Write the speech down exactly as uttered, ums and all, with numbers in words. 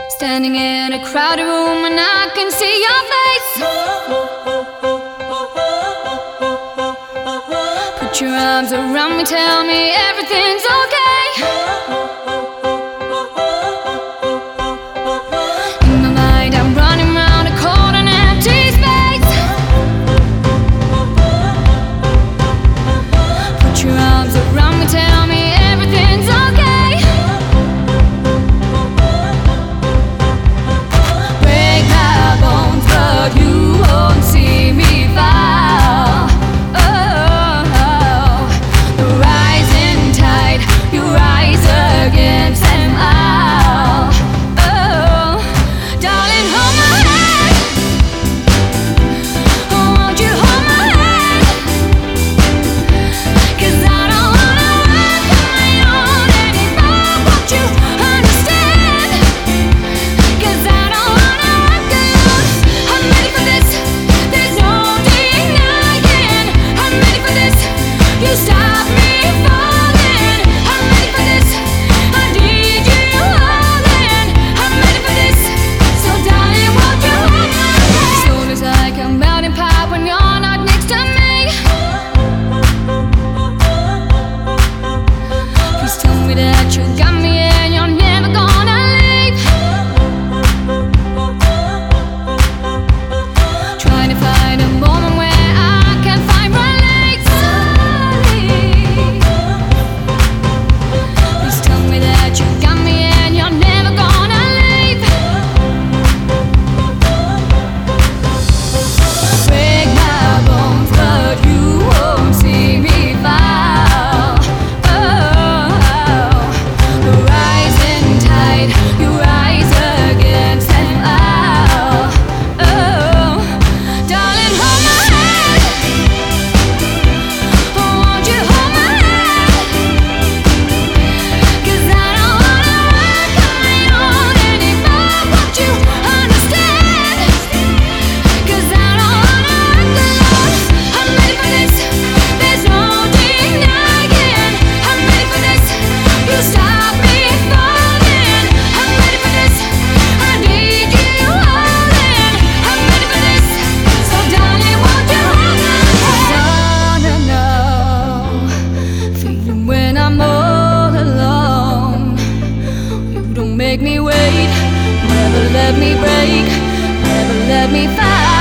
Standing in a crowded room and I can see your face. Put your arms around me, tell me everything's okay. In my mind I'm running round a cold and empty space. Put your arms around me, tell me everything's okay. Make me wait, never let me break, never let me fight.